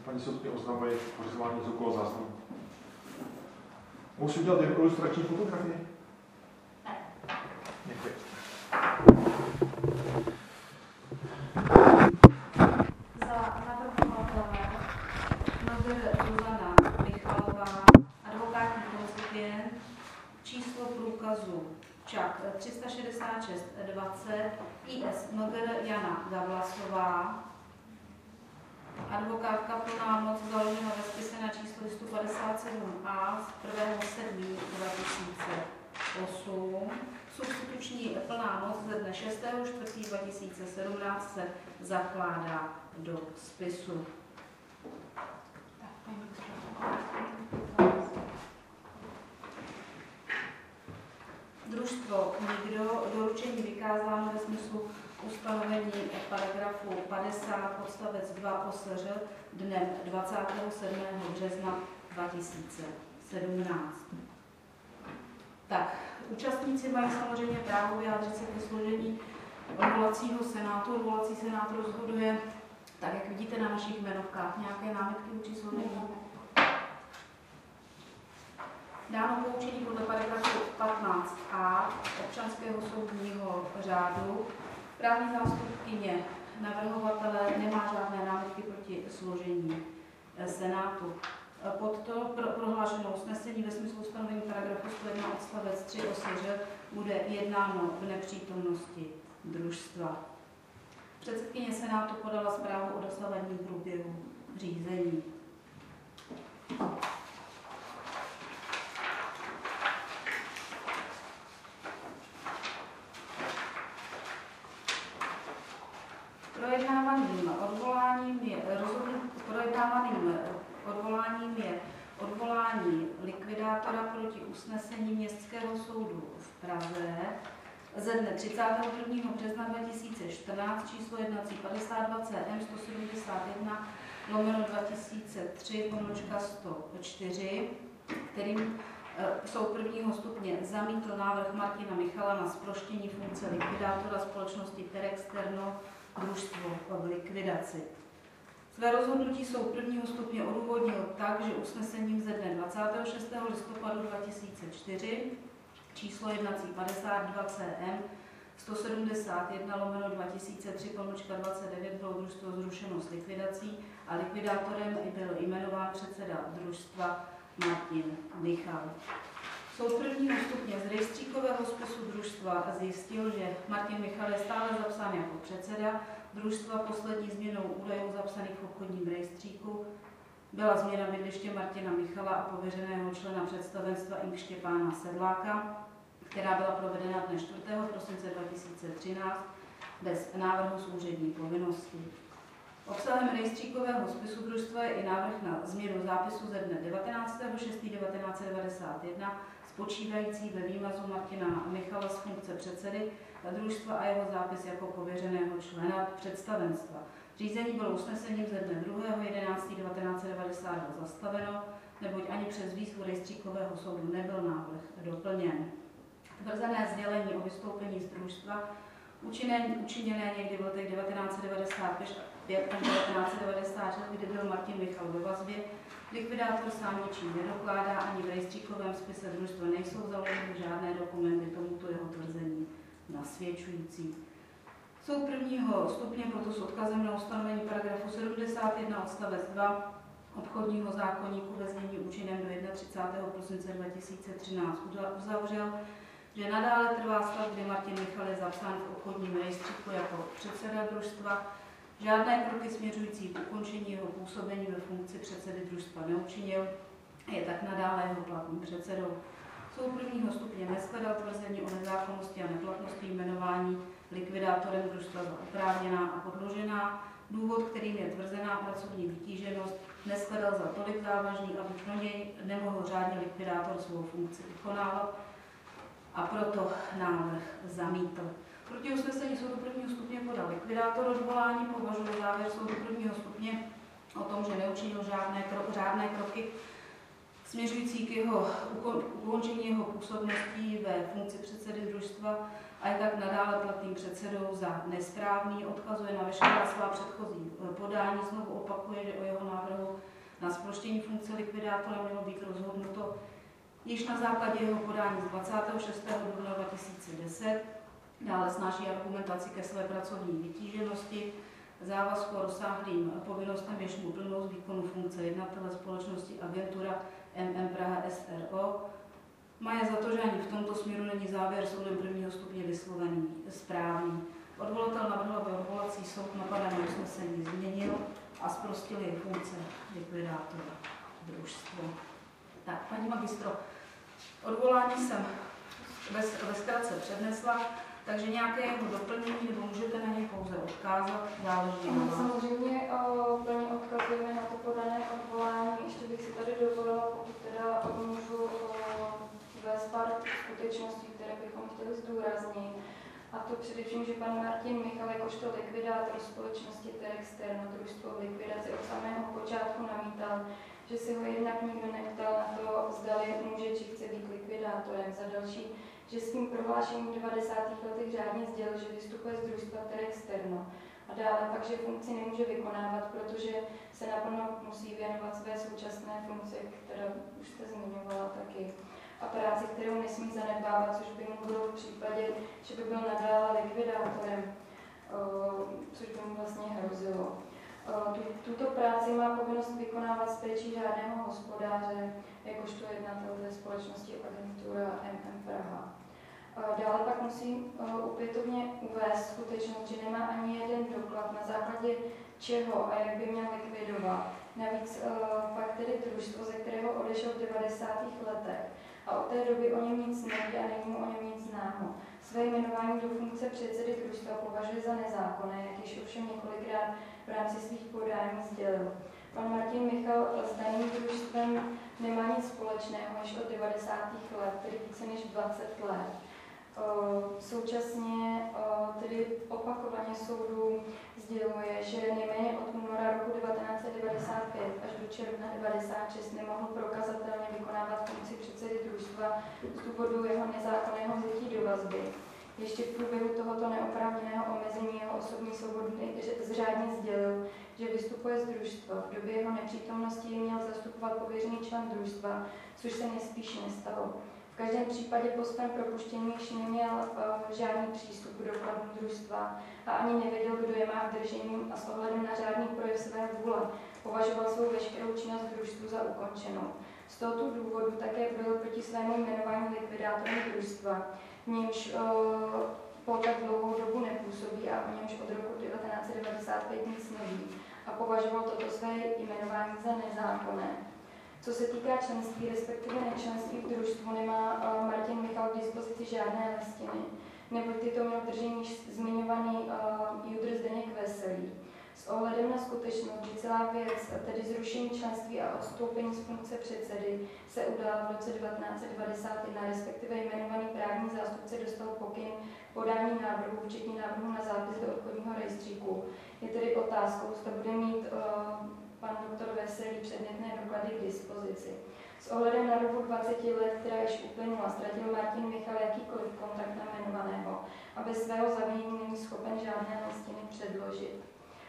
Paní soudkyně oznamuje pořizování zvukového záznamu. Musím dělat jen ilustrační fotografii? Ne. Děkuji. Za navrhovatele Mgr. Zuzana Michalová, advokátní konzipient, číslo průkazu ČAK 366 20, IS Mgr. Jana Gavlasová, advokátka plná moc založena ve spise na číslo listu 57a z 1.7.2008. Substituční plná moc ze dne 6.4.2017 se zakládá do spisu. Družstvo nikdo, doručení vykázáno ve smyslu ustanovení paragrafu 50 odstavec 2 OSŘ dnem 27. března 2017. Tak, účastníci mají samozřejmě právo vyjádřit se ke složení odvolacího senátu. Odvolací senát rozhoduje, tak jak vidíte na našich jmenovkách, nějaké námitky vůči složení. Dáno poučení podle paragrafu 15a občanského soudního řádu. Právní zástupkyně navrhovatele nemá žádné námitky proti složení senátu. Pod to prohlášenou usnesení ve smyslu stanovení paragrafu 101 odstavec 3 OSŘ bude jednáno v nepřítomnosti družstva. Předsedkyně senátu podala zprávu o dosavadním průběhu řízení. Projednávaným odvoláním je odvolání likvidátora proti usnesení Městského soudu v Praze ze dne 31. března 2014 číslo jednací 52 CM 171/2003/104, kterým soud prvního stupně zamítl návrh Martina Michala na zproštění funkce likvidátora společnosti Terexterno družstvo v likvidaci. Své rozhodnutí soud prvního stupně odůvodnil tak, že usnesením ze dne 26. listopadu 2004 číslo jednací 52 CM 171/2003/29 bylo družstvo zrušeno s likvidací a likvidátorem byl jmenován předseda družstva Martin Michal. Soud prvního stupně z rejstříkového spisu družstva zjistil, že Martin Michal je stále zapsán jako předseda družstva. Poslední změnou údajů zapsaných v obchodním rejstříku byla změna bydliště Martina Michala a pověřeného člena představenstva Ing. Štěpána Sedláka, která byla provedena dne 4. prosince 2013 bez návrhu z úřední povinnosti. Obsahem rejstříkového spisu družstva je i návrh na změnu zápisu ze dne 19.6.1991 spočívající ve výmazu Martina Michala z funkce předsedy družstva a jeho zápis jako pověřeného člena představenstva. Řízení bylo usnesením ze dne 2.11.1992 zastaveno, neboť ani přes výzvu rejstříkového soudu nebyl návrh doplněn. Tvrzené sdělení o vystoupení z družstva učiněné někdy v letech 1995 až 1996, kdy byl Martin Michal ve vazbě, likvidátor sám ničím nedokládá, ani v rejstříkovém spise družstva nejsou založeny žádné dokumenty tomuto jeho tvrzení nasvědčující. Soud prvního stupně proto s odkazem na ustanovení paragrafu 71 odstavec 2 obchodního zákoníku ve znění účinném do 31. prosince 2013 uzavřel, že nadále trvá stav, kdy Martin Michal je zapsán v obchodním rejstříku jako předseda družstva. Žádné kroky směřující k ukončení jeho působení ve funkci předsedy družstva neučinil, je tak nadále jeho platným předsedou. Soud prvního stupně neshledal tvrzení o nezákonnosti a neplatnosti jmenování likvidátorem družstva za oprávněná a podložená. Důvod, kterým je tvrzená pracovní vytíženost, neshledal za tolik závažný, aby pro něj nemohl řádně likvidátor svou funkci vykonávat, a proto návrh zamítl. Proti usnesení soudu prvního stupně podal likvidátor. Odvolání považuje závěr soudu prvního stupně o tom, že neučinil žádné kroky směřující k jeho ukončení jeho působností ve funkci předsedy družstva a je tak nadále platným předsedou za nesprávný, odkazuje na veškerá svá předchozí podání. Znovu opakuje, že o jeho návrhu na zproštění funkce likvidátora mělo být rozhodnuto již na základě jeho podání z 26. dubna 2010. Dále snáší argumentaci ke své pracovní vytíženosti, závazku a rozsáhlým povinnostem, jež mu plynou z výkonu funkce jednatele společnosti Agentura MM Praha SRO. Má za to, že ani v tomto směru není závěr soudem prvního stupně vyslovený správný. Odvolatel navrhl, aby odvolací soud napadené usnesení změnil a zprostil jej funkce likvidátora družstva. Tak, paní magistro, odvolání jsem ve zkratce přednesla, takže nějaké jeho doplnění, nebo můžete na něj pouze odkázat, záleží na vás. Samozřejmě plně odkazujeme na to podané odvolání. Ještě bych si tady dovolila, pokud teda můžu vést pár skutečností, které bychom chtěli zdůraznit. A to především, že pan Martin Michal jakožto likvidátor společnosti Terexterno družstvo v likvidaci od samého počátku namítal, že si ho jednak nikdo neptal na to, zdali může či chce být likvidátorem. Za další, že s tím prohlášením v 90. letech řádně sdělil, že vystupuje z družstva Terexterno. A dále pak, že funkci nemůže vykonávat, protože se naplno musí věnovat své současné funkci, která už jste zmiňovala taky. A práci, kterou nesmí zanedbávat, což by mu bylo v případě, že by byl nadále likvidátorem, což by mu vlastně hrozilo. Tuto práci má povinnost vykonávat s péčí řádného hospodáře, jakožto jednatel ze společnosti Agentura MM Praha. Dále pak musím opětovně uvést skutečnost, že nemá ani jeden doklad, na základě čeho a jak by měl likvidovat. Navíc pak tedy družstvo, ze kterého odešel v 90. letech a od té doby o něm nic neví a není mu o něm nic známo. Své jmenování do funkce předsedy družstva považuje za nezákonné, jak již ovšem několikrát v rámci svých podání sdělil. Pan Martin Michal s daným družstvem nemá nic společného již od 90. let, tedy více než 20 let. Současně tedy opakovaně soudu sděluje, že nejméně od února roku 1995 až do června 1996 nemohl prokazatelně vykonávat funkci předsedy družstva z důvodu jeho nezákonného vzetí do vazby. Ještě v průběhu tohoto neoprávněného omezení jeho osobní svobody zřádně sdělil, že vystupuje z družstva. V době jeho nepřítomnosti měl zastupovat pověřený člen družstva, což se nejspíš nestalo. V každém případě po svém propuštění již neměl žádný přístup k dokladům družstva a ani nevěděl, kdo je má v držení a s ohledem na řádný projev své vůle považoval svou veškerou činnost družstvu za ukončenou. Z tohoto důvodu také byl proti svému jmenování likvidátorem družstva, v němž po tak dlouhou dobu nepůsobí a o němž od roku 1995 nic neví a považoval toto své jmenování za nezákonné. Co se týká členství, respektive nečlenství v družstvu, nemá Martin Michal k dispozici žádné listiny, neboť tyto měl držení již zmiňovaný Judr Zdeněk Veselý. S ohledem na skutečnost, že celá věc, tedy zrušení členství a odstoupení z funkce předsedy, se udála v roce 1991, respektive jmenovaný právní zástupce dostal pokyn podání návrhu, včetně návrhu na zápis do obchodního rejstříku. Je tedy otázkou, zda bude mít pan doktor Veselý předmětné doklady k dispozici. S ohledem na dobu 20 let, která již uplynula, ztratil Martin Michal jakýkoliv kontakt na jmenovaného a bez svého zavinění není schopen žádné listiny předložit.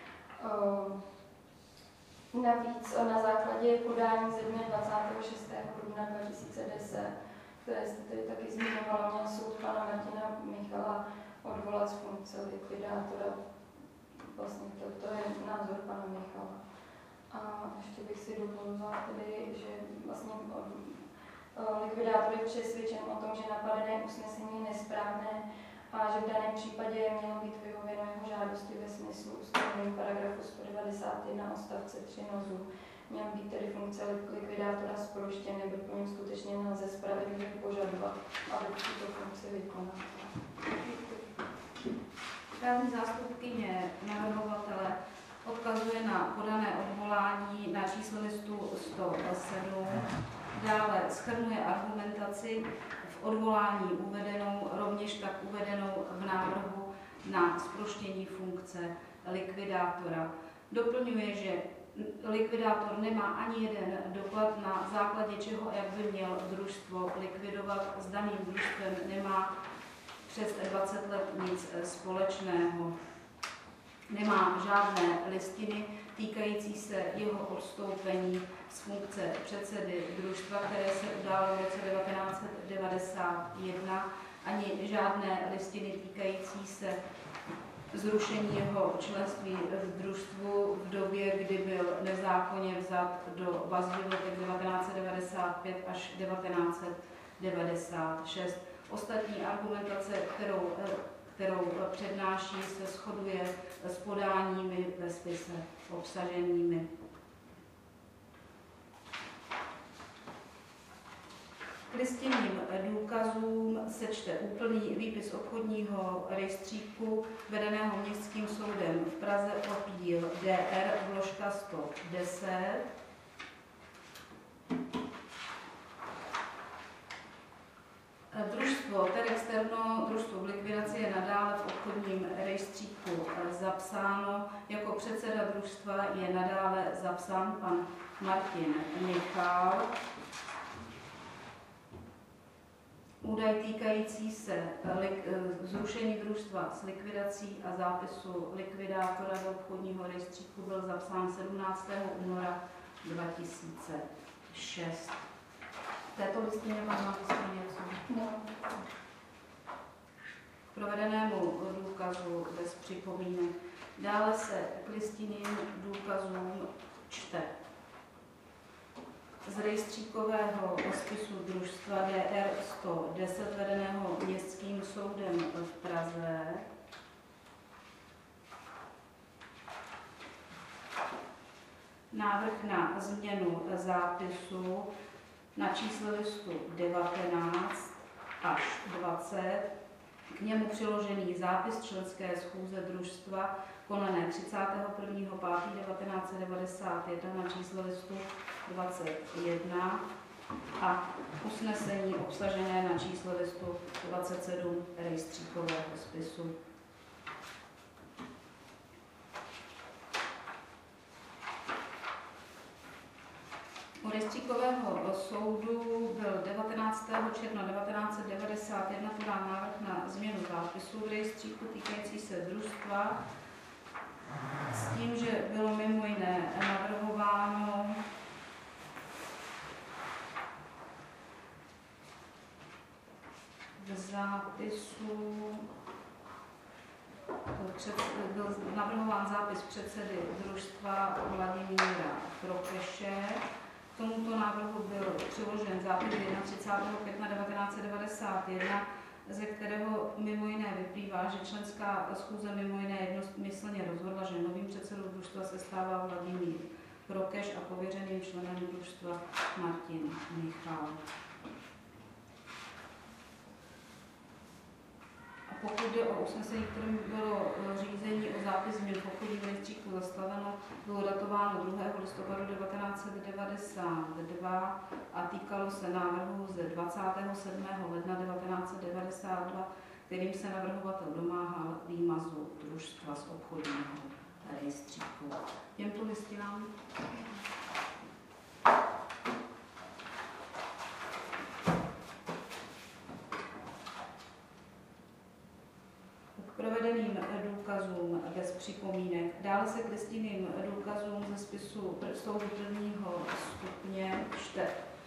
Navíc na základě podání ze dne 26. dubna 2010, které jste tedy taky zmiňovala, měl soud pana Martina Michala odvolat z funkce likvidátora. Vlastně to je názor pana Michala. A ještě bych si dovolila tedy, že vlastně likvidátor je přesvědčen o tom, že napadené usnesení je nesprávné a že v daném případě mělo být vyhověno jeho žádosti ve smyslu ustanovení paragrafu 191 odstavce 3 NOZu. Měl být tedy funkce likvidátora zproštěn, nebo po něm skutečně nelze spravedlivě požadovat, aby tuto funkci vykonal. Právní zástupkyně navrhovatele odkazuje na podané odvolání na číslo listu 107. Dále shrnuje argumentaci v odvolání uvedenou, rovněž tak uvedenou v návrhu na zproštění funkce likvidátora. Doplňuje, že likvidátor nemá ani jeden doklad, na základě čeho, jak by měl družstvo likvidovat. S daným družstvem nemá přes 20 let nic společného. Nemá žádné listiny týkající se jeho odstoupení z funkce předsedy družstva, které se událo v roce 1991, ani žádné listiny týkající se zrušení jeho členství v družstvu v době, kdy byl nezákonně vzat do vazby v letech 1995 až 1996. Ostatní argumentace, kterou přednáší, se shoduje s podáními ve spise obsaženými. K listinným důkazům se čte úplný výpis obchodního rejstříku vedeného Městským soudem v Praze oddíl DR vložka 110. Družstvo Terexterno, družstvo v likvidaci, je nadále v obchodním rejstříku zapsáno. Jako předseda družstva je nadále zapsán pan Martin Michal. Údaj týkající se zrušení družstva s likvidací a zápisu likvidátora do obchodního rejstříku byl zapsán 17. února 2006. V této listině pan máte něco? No. K provedenému důkazu bez připomínek. Dále se k listinným důkazům čte z rejstříkového spisu družstva DR 110 vedeného Městským soudem v Praze návrh na změnu zápisu na čísle listu 19 až 20, k němu přiložený zápis členské schůze družstva konané 31.5.1991 na čísle listu 21 a usnesení obsažené na čísle listu 27 rejstříkového spisu. U rejstříkového soudu byl 19. června 1991 podán návrh na změnu zápisu v rejstříku týkající se družstva s tím, že bylo mimo jiné navrhováno v zápisu byl navrhován zápis předsedy družstva Vladimíra Prokeše. K tomuto návrhu byl přiložen zápis 31. května 1991, ze kterého mimo jiné vyplývá, že členská schůze mimo jiné jednomyslně rozhodla, že novým předsedou družstva se stává Vladimír Prokeš a pověřeným členem družstva Martin Michal. Pokud jde o usnesení, kterým bylo řízení o zápis změn v obchodním rejstříku zastaveno, bylo datováno 2. listopadu 1992 a týkalo se návrhu ze 27. ledna 1992, kterým se navrhovatel domáhal výmazu družstva z obchodního rejstříku. Těmto listinám provedeným důkazům bez připomínek. Dále se k listinným důkazům ze spisu soudu prvního stupně čte.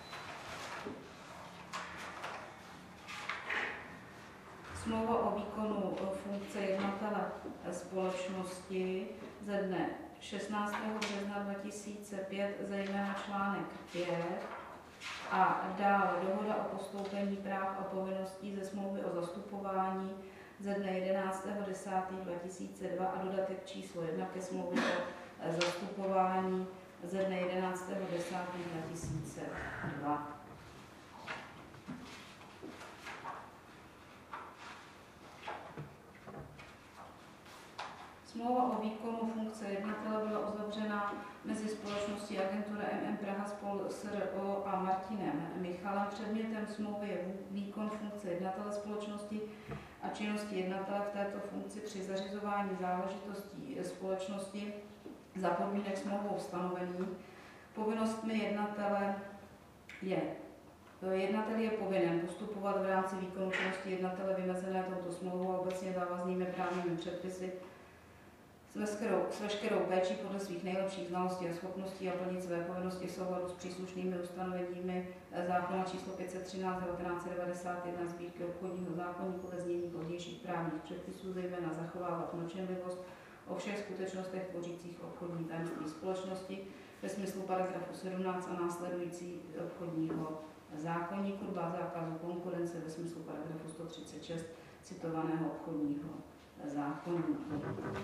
Smlouva o výkonu funkce jednatele společnosti ze dne 16. března 2005, zejména článek 5, a dále dohoda o postoupení práv a povinností ze smlouvy o zastupování ze dne 11.10.2002 a dodatek číslo 1 ke smlouvě o zastupování ze dne 11.10.2002. Smlouva o výkonu funkce jednatele byla uzavřena mezi společností Agentura MM Praha spol. s.r.o. a Martinem Michalem. Předmětem smlouvy je výkon funkce jednatele společnosti a činnosti jednatele v této funkci při zařizování záležitostí společnosti za podmínek smlouvou stanovených. Povinnostmi jednatele jednatel je povinen postupovat v rámci výkonu činnosti jednatele vymezené touto smlouvou a obecně závaznými právními předpisy s veškerou péčí podle svých nejlepších znalostí a schopností a plnit své povinnosti v souladu s příslušnými ustanoveními zákona číslo 513/1991 Sbírky obchodního zákoníku ve znění pozdějších právních předpisů, zejména zachovávat mlčenlivost o všech skutečnostech tvořících obchodní tajemství společnosti ve smyslu paragrafu 17 a následující obchodního zákoníku, dbá zákazu konkurence ve smyslu paragrafu 136 citovaného obchodního zákoníku.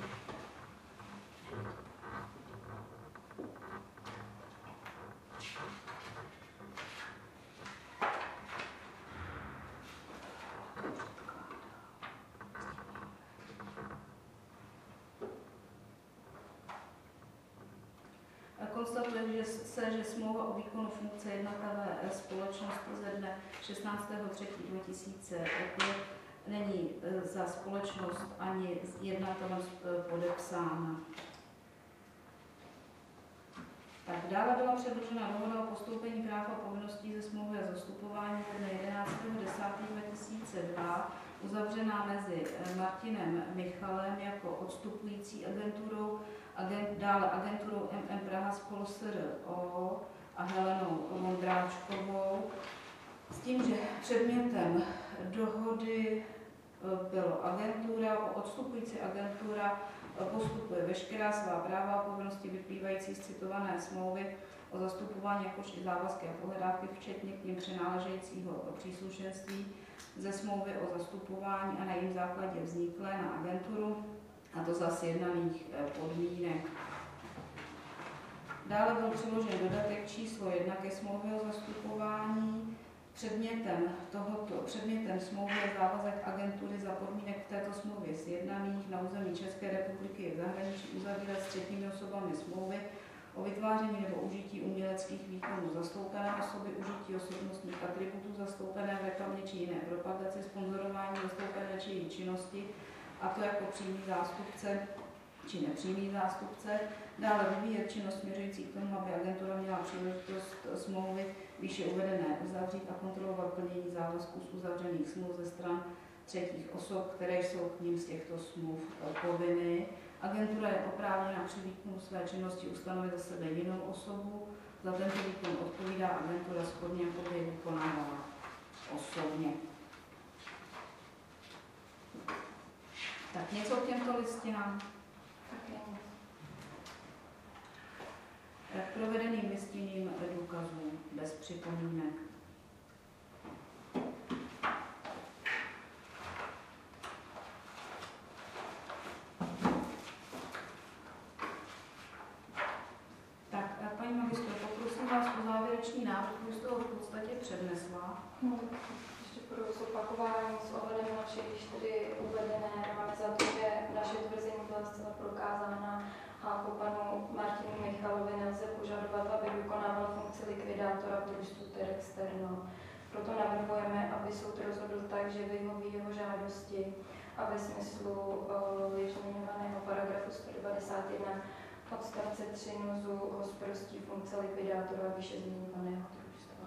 Konstatuje že smlouva o výkonu funkce jednatele společnosti ze dne 16.3.2005 není za společnost ani jednatelem podepsána. Tak dále byla předložena dohoda o postoupení práv a povinností ze smlouvy a zastupování ze dne 11.10.2002 uzavřená mezi Martinem Michalem jako odstupující agenturou, dále agenturou MM Praha spolu s.r.o. a Helenou Vondráčkovou, s tím, že předmětem dohody bylo agentura, odstupující agentura postupuje veškerá svá práva a povinnosti vyplývající z citované smlouvy o zastupování, jakož i závazky a pohledávky, včetně k nim přináležejícího příslušenství ze smlouvy o zastupování a na jejím základě vzniklé na agenturu, a to za sjednaných podmínek. Dále byl přiložen dodatek číslo 1 ke smlouvě o zastupování. Předmětem smlouvy je závazek agentury za podmínek v této smlouvě sjednaných na území České republiky i v zahraničí uzavírat s třetími osobami smlouvy o vytváření nebo užití uměleckých výkonů zastoupené osoby, užití osobnostních atributů zastoupené v reklamě či jiné propagaci, sponzorování zastoupené či její činnosti, a to jako přímý zástupce či nepřímý zástupce. Dále vyvíjet činnost směřující k tomu, aby agentura měla příležitost smlouvy výše uvedené uzavřít a kontrolovat plnění závazků z uzavřených smluv ze stran třetích osob, které jsou k ním z těchto smluv povinny. Agentura je oprávněna při výkonu své činnosti ustanovit za sebe jinou osobu. Za tento výkon odpovídá agentura shodně, jako by je vykonávala osobně. Tak něco k těmto listinám? K provedeným listinným důkazům bez připomínek. Tak, paní magistro, poprosím vás o závěrečný návrh, už jste ho v podstatě přednesla. Ještě pro zopakování s ohledem na vše, když tedy uvedené, máme za to, že naše tvrzení byla zcela prokázána a po panu Martinu Michalovi nelze požadovat, aby vykonával funkci likvidátora v družstvu Terexterno. Proto navrhujeme, aby soud rozhodl tak, že vyhoví jeho žádosti a ve smyslu již zmiňovaného paragrafu 191 odstavce 3 NUZu ho zprostí funkce likvidátora výše zmiňovaného družstva.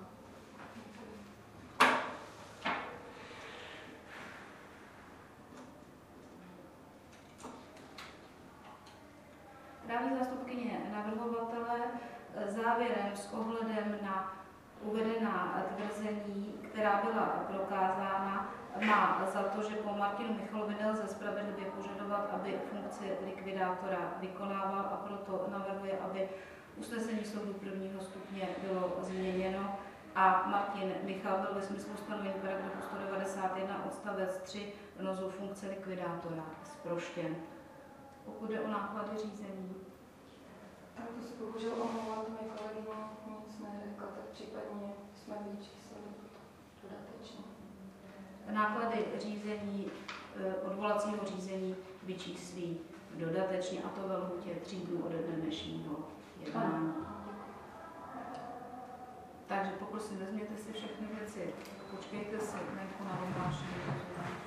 Právní zástupkyně navrhovatele závěrem s ohledem na uvedená tvrzení, která byla prokázána, má za to, že po Martinu Michalovi nelze spravedlivě požadovat, aby funkci likvidátora vykonával, a proto navrhuje, aby usnesení soudu prvního stupně bylo změněno a Martin Michal byl ve smyslu stanovení paragrafu 191 odstavec 3 NUZu funkce likvidátora zproštěn. Pokud jde o náklady řízení. Tak to se bohužel omlouvám, mi kolegyně nic neřekla, tak případně jsme vyčíslili dodatečně. Náklady řízení, odvolacího řízení vyčíslí dodatečně, a to ve lhůtě 3 dnů ode dne dnešního jednání. Takže poprosím, vezměte si všechny věci, počkejte si, nechte na vyhlášení.